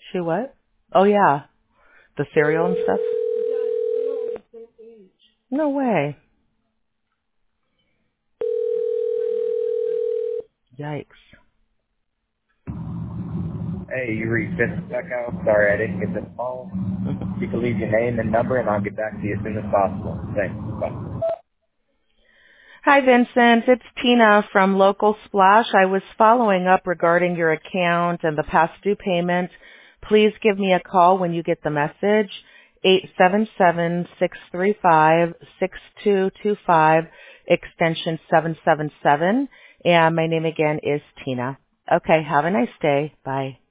She what? Oh yeah, the cereal and stuff. No way. Yikes. Hey, you reached Vincent Beckow. Sorry I didn't get the call. You can leave your name and number, and I'll get back to you as soon as possible. Thanks. Bye. Hi, Vincent. It's Tina from Local Splash. I was following up regarding your account and the past due payment. Please give me a call when you get the message. 877-635-6225, extension 777. And my name again is Tina. Okay, have a nice day. Bye.